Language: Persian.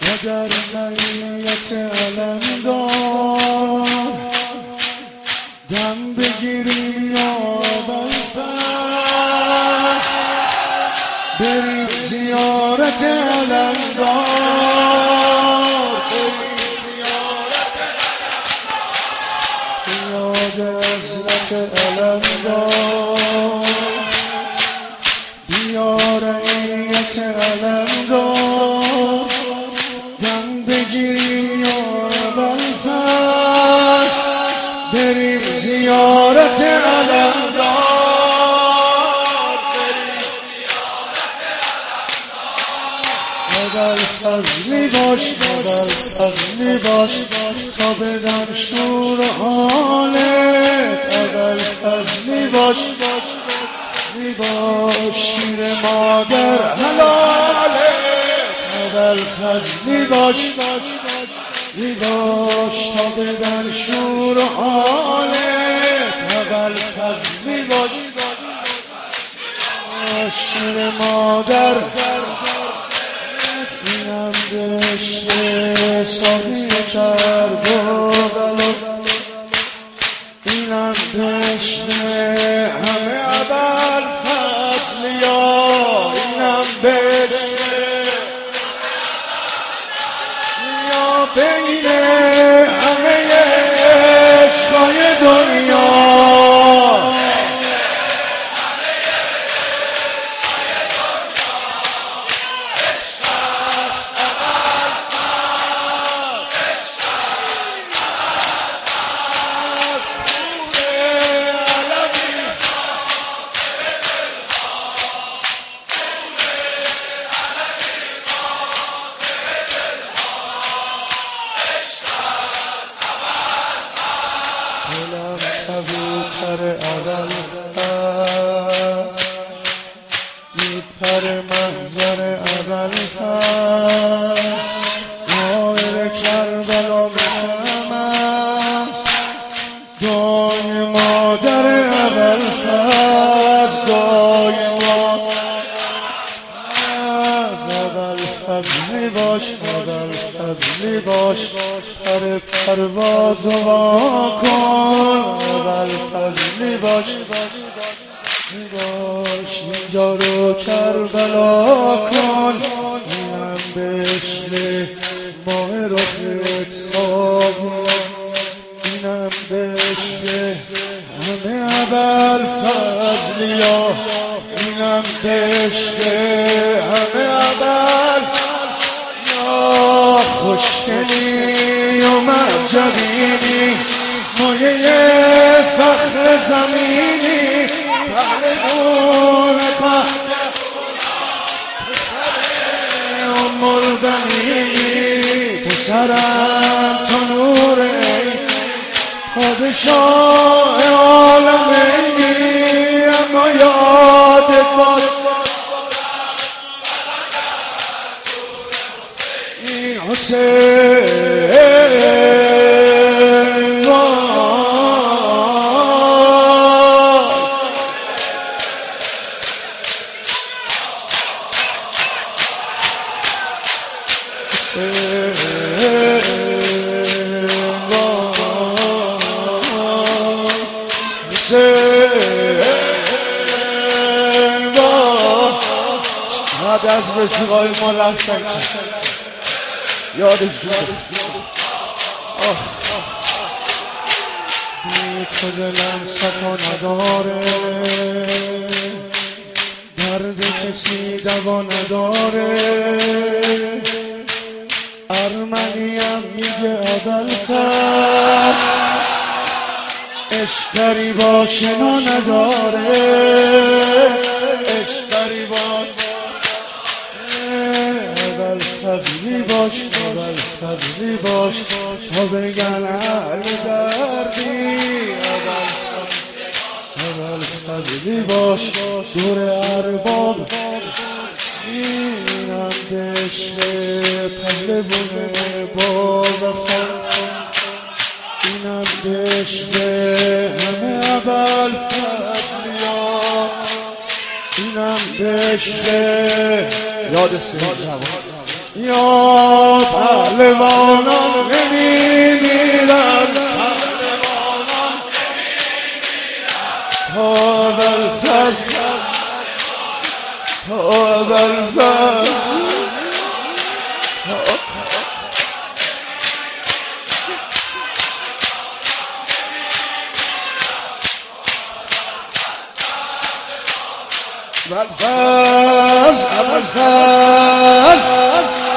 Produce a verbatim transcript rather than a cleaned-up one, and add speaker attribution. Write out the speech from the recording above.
Speaker 1: اگر نیت علمدار دم بگیریم یا بلفت بریم زیارت علمدار، بریم زیارت علمدار، یاد عزت علمدار، بیار عینیت علمدار دم بگیریم یا بلفت بریم زیارت علمدار، ابوالفضلی باش ابوالفضلی باش تا بدم شور و حالت، ابوالفضلی باش می باش شیر مادر حلالت، ابوالفضلی باش می باش تا بدم شور و حالت، ابوالفضلی باش شیر مادر اینم بشته ساقی چرب و بلو، اینم بشته همه ابوالفضلی ها، اینم بشته یا بین همه عشقای دنیا، کبوتر ابوالفضل میپر محضر ابوالفضل، نایر کربلا میشم است دای مادر ابوالفضل، دای مادر ابوالفضلی باش ابوالفضلی باش پر پرواز و واکن، ابوالفضلی باش باش اینجا رو کربلا کن، اینم بشله ماه رخت صابون، اینم بشله همه ابوالفضلی ها، اینم بشله همه ابوالفضلی ها، خوشگلی و معجبینی مایه فخر زمینی، پهلوان پهل ام البنینی، پسرم تو نور عین پادشاه عالمینی، اما یادت باش حسین بعد از رفیقای ما رفتن یادش شد بی تو دلم صفا نداره، درد کسی دوا نداره، ارمنیم میگه ابوالفضل عشقی با شنا نداره، عشقی با ابوالفضلی باش ابوالفضلی باش تا بگن اهل دردی، ابوالفضلی باش دور ارباب اینم بشه پهلوان با وفا، اینم بشه همه ابوالفضلی ها، اینم بشه یاد سه جوان یا پهلوانان نمیمیرن تا بالفصل تا بالفصل بالفصل بالفصل